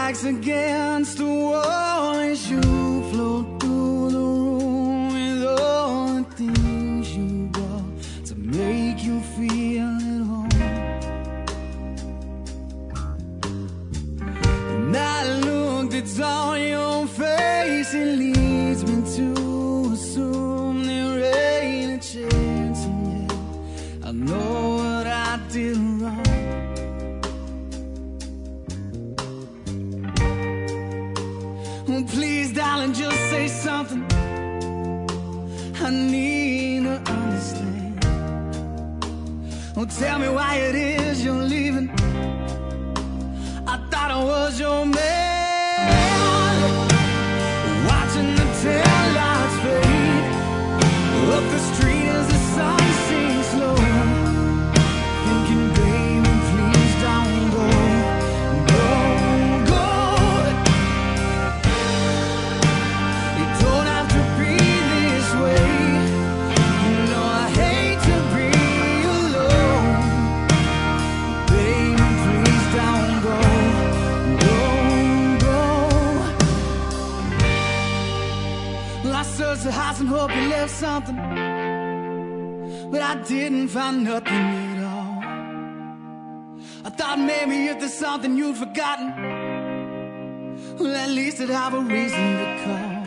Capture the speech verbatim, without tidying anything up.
back's against the wall as you float through the room with all the things you brought to make you feel at home. And I looked, it's on your face, it leads me to assume there ain't a chance in hell I know what I did wrong. Oh, please, darling, just say something. I need to understand. Oh, tell me why it is you're leaving. I thought I was your man. Watching the taillights fade up the street as the sun sinks slow. Thinking, baby, please don't go. Don't go. You don't have to be this way. You know I hate to be alone. Baby, please don't go. Don't go. Well, I searched the house and hope you left something, but I didn't find nothing at all. I thought maybe if there's something you'd forgotten, well, at least I'd have a reason to call.